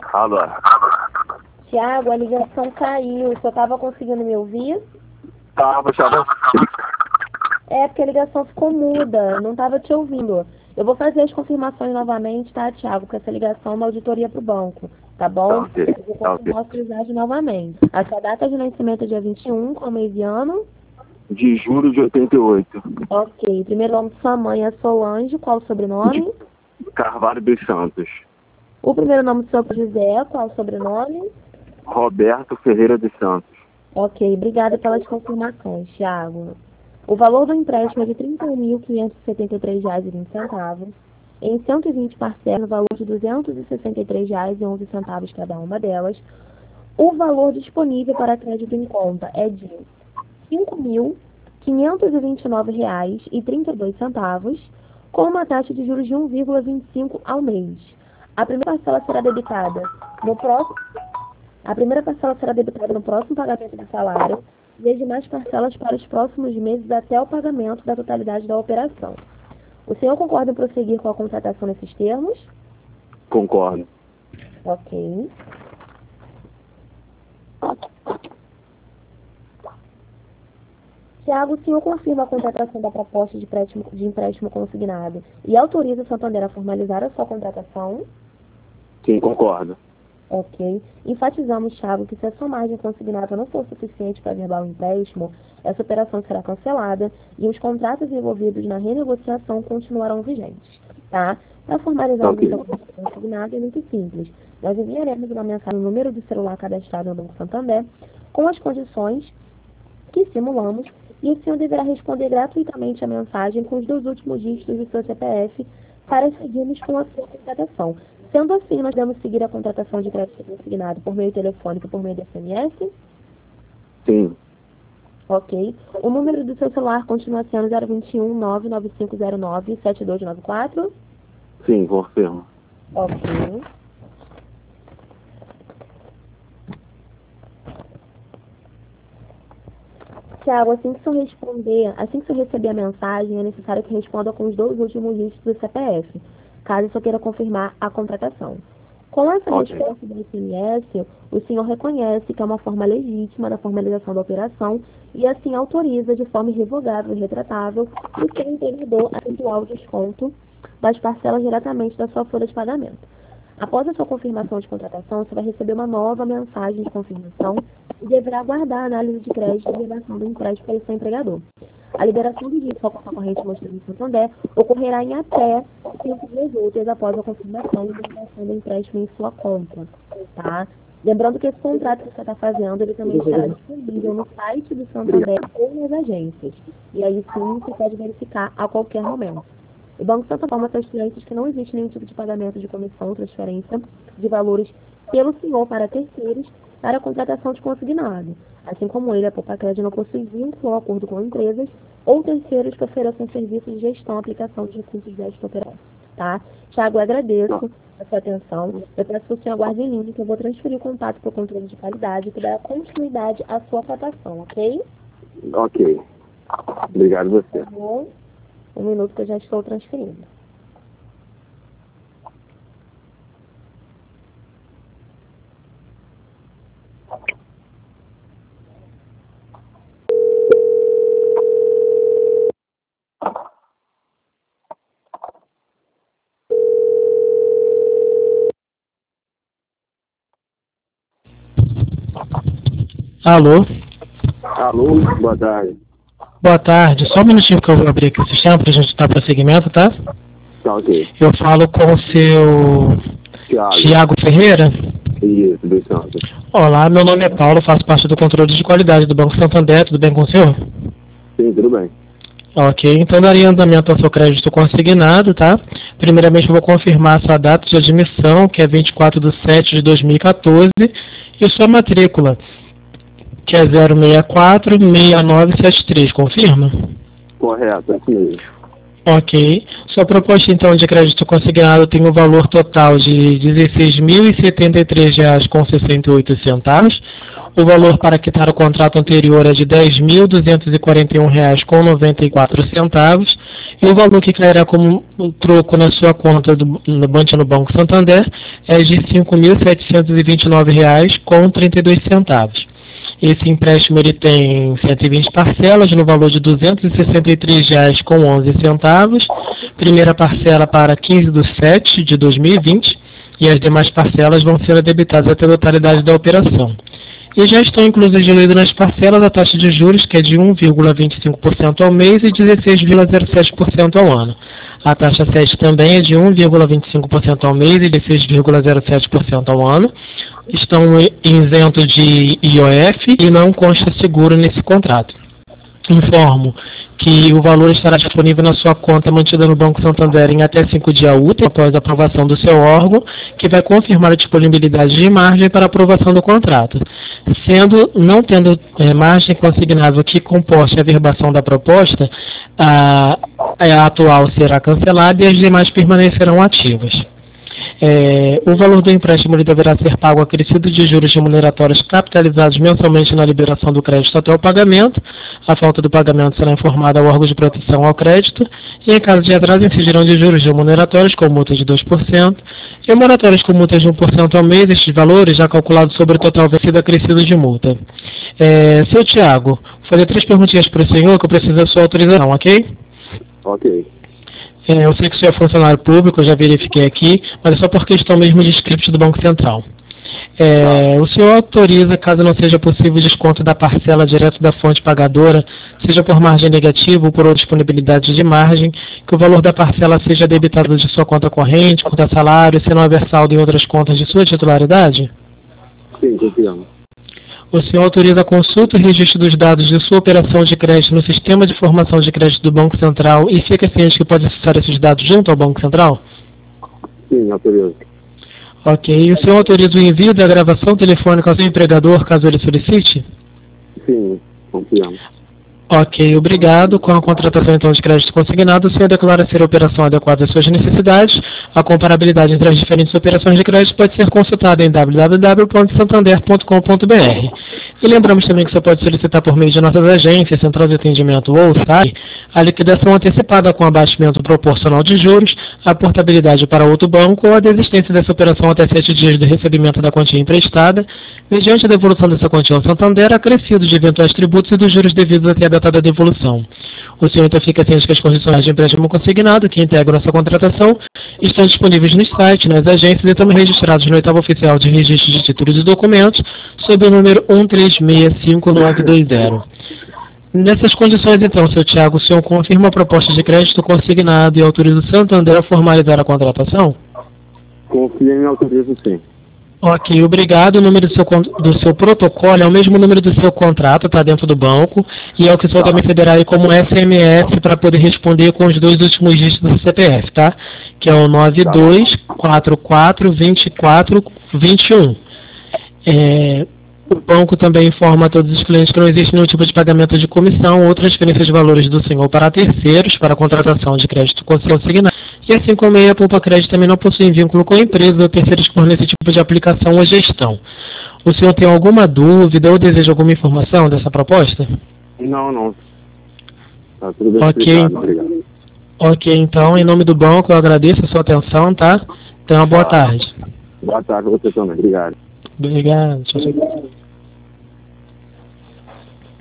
Alô? Tiago, a ligação caiu. O senhor estava conseguindo me ouvir? Tava. É, porque a ligação ficou muda. Não estava te ouvindo. Eu vou fazer as confirmações novamente, tá, Tiago? Porque essa ligação é uma auditoria para o banco, tá bom? Tá ok. Eu vou confirmar a sua idade novamente. A sua data de nascimento é dia 21, qual mês e ano? De julho de 88. Ok. Primeiro nome de sua mãe é Solange. Qual o sobrenome? Carvalho dos Santos. O primeiro nome do seu José. Qual o sobrenome? Roberto Ferreira dos Santos. Ok. Obrigada pelas confirmações, Tiago. O valor do empréstimo é de R$ 31.573,20. Em 120 parcelas, no valor de R$ 263,11 cada uma delas. O valor disponível para crédito em conta é de R$ 5.529,32, com uma taxa de juros de 1,25 ao mês. A primeira parcela será debitada no próximo pagamento do salário e as demais parcelas para os próximos meses até o pagamento da totalidade da operação. O senhor concorda em prosseguir com a contratação nesses termos? Concordo. Ok. Tiago, o senhor confirma a contratação da proposta de empréstimo consignado e autoriza o Santander a formalizar a sua contratação? Sim, concordo. Ok. Enfatizamos, Thiago, que se a sua margem consignada não for suficiente para averbar o empréstimo, essa operação será cancelada e os contratos envolvidos na renegociação continuarão vigentes, tá? Para formalizarmos Ok. essa contratação consignada é muito simples. Nós enviaremos uma mensagem no número do celular cadastrado no Banco Santander com as condições que simulamos e o senhor deverá responder gratuitamente a mensagem com os 2 últimos dígitos do seu CPF para seguirmos com a sua contratação. Sendo assim, nós devemos seguir a contratação de crédito consignado por meio telefônico e por meio de SMS? Sim. Ok. O número do seu celular continua sendo 021 99509 7294? Sim, confirmo. Ok. Tiago, assim que o senhor receber a mensagem, é necessário que responda com os 2 últimos dígitos do CPF, caso o senhor queira confirmar a contratação. Com essa resposta do SMS, o senhor reconhece que é uma forma legítima da formalização da operação e assim autoriza de forma irrevogável e retratável o seu empreendedor a efetuar o desconto das parcelas diretamente da sua folha de pagamento. Após a sua confirmação de contratação, você vai receber uma nova mensagem de confirmação e deverá aguardar a análise de crédito e liberação do empréstimo pelo seu empregador. A liberação do dígito ao conta corrente mostrado no Santander ocorrerá em até 5 dias úteis após a confirmação e liberação do empréstimo em sua conta, tá? Lembrando que esse contrato que você está fazendo, ele também estará disponível no site do Santander ou nas agências. E aí sim, você pode verificar a qualquer momento. O Banco Santander informa seus clientes que não existe nenhum tipo de pagamento de comissão ou transferência de valores pelo senhor para terceiros para a contratação de consignado. Assim como ele, a Popacred não possui vínculo ou acordo com empresas ou terceiros que ofereçam serviços de gestão e aplicação de recursos desta operação. Tá? Tiago, eu agradeço a sua atenção. Eu peço que o senhor aguarde em linha, que eu vou transferir o contato para o controle de qualidade que dará continuidade à sua cotação, ok? Ok. Obrigado a você. Tá bom? 1 minuto que eu já estou transferindo. Alô? Alô, boa tarde. Boa tarde. Só um minutinho que eu vou abrir aqui o sistema para a gente dar prosseguimento, tá? Tá ok. Eu falo com o seu Tiago Ferreira. Isso, dos Santos. Olá, meu nome é Paulo, faço parte do controle de qualidade do Banco Santander. Tudo bem com o senhor? Sim, tudo bem. Ok, então daria andamento ao seu crédito consignado, tá? Primeiramente eu vou confirmar sua data de admissão, que é 24/7/2014, e sua matrícula, que é 064-6973, confirma? Correto, é isso mesmo. Ok. Sua proposta, então, de crédito consignado tem um valor total de R$ 16.073,68. O valor para quitar o contrato anterior é de R$ 10.241,94 e o valor que cairá como troco na sua conta no Banco Santander é de R$ 5.729,32. Esse empréstimo ele tem 120 parcelas no valor de R$ 263,11. Primeira parcela para 15/7 de 2020 e as demais parcelas vão ser debitadas até a totalidade da operação. E já estão inclusas nas parcelas a taxa de juros, que é de 1,25% ao mês e 16,07% ao ano. A taxa SED também é de 1,25% ao mês e 16,07% ao ano. Estão isentos de IOF e não consta seguro nesse contrato. Informo que o valor estará disponível na sua conta mantida no Banco Santander em até 5 dias úteis após a aprovação do seu órgão, que vai confirmar a disponibilidade de margem para aprovação do contrato. Não tendo margem consignável que comporte a averbação da proposta, a atual será cancelada e as demais permanecerão ativas. O valor do empréstimo deverá ser pago acrescido de juros remuneratórios capitalizados mensalmente na liberação do crédito até o pagamento. A falta do pagamento será informada ao órgão de proteção ao crédito e, em caso de atraso, incidirão de juros remuneratórios com multa de 2% e moratórios com multa de 1% ao mês. Estes valores já calculados sobre o total vencido acrescido de multa. Seu Tiago, vou fazer 3 perguntinhas para o senhor que eu preciso da sua autorização, ok? Ok. Eu sei que o senhor é funcionário público, eu já verifiquei aqui, mas é só por questão mesmo de script do Banco Central. O senhor autoriza, caso não seja possível o desconto da parcela direto da fonte pagadora, seja por margem negativa ou por outra disponibilidade de margem, que o valor da parcela seja debitado de sua conta corrente, conta salário, se não houver saldo em outras contas de sua titularidade? Sim, confiamos. O senhor autoriza a consulta e registro dos dados de sua operação de crédito no sistema de informação de crédito do Banco Central e fica ciente que pode acessar esses dados junto ao Banco Central? Sim, autorizo. Ok. E o senhor autoriza o envio da gravação telefônica ao seu empregador, caso ele solicite? Sim, confiamos. Ok, obrigado. Com a contratação então de crédito consignado, o senhor declara ser a operação adequada às suas necessidades. A comparabilidade entre as diferentes operações de crédito pode ser consultada em www.santander.com.br. E lembramos também que você pode solicitar por meio de nossas agências, central de atendimento ou SAI, a liquidação antecipada com abatimento proporcional de juros, a portabilidade para outro banco ou a desistência dessa operação até 7 dias do recebimento da quantia emprestada, mediante a devolução dessa quantia ao Santander, acrescido de eventuais tributos e dos juros devidos até a data da devolução. O senhor então fica ciente que as condições de empréstimo consignado que integram essa contratação estão disponíveis no site, nas agências e também registrados no 8º Oficial de Registro de Títulos e Documentos, sob o número 1365-920. Nessas condições, então, seu Tiago, o senhor confirma a proposta de crédito consignado e autoriza o Santander a formalizar a contratação? Confia em autorizo, sim. Ok, obrigado. O número do seu protocolo é o mesmo número do seu contrato, está dentro do banco, e é o que o senhor também receberá aí como SMS para poder responder com os 2 últimos dígitos do CPF, tá? Que é o 92442421. O banco também informa a todos os clientes que não existe nenhum tipo de pagamento de comissão ou transferência de valores do senhor para terceiros para a contratação de crédito consignado. E assim como a Poupa Crédito também não possui vínculo com a empresa ou terceiros que fornecem esse tipo de aplicação ou gestão. O senhor tem alguma dúvida ou deseja alguma informação dessa proposta? Não. Tá tudo bem explicado, obrigado. Ok, então, em nome do banco, eu agradeço a sua atenção, tá? Tenha uma boa tarde. Boa tarde a você também, obrigado. Obrigado. Tchau, tchau.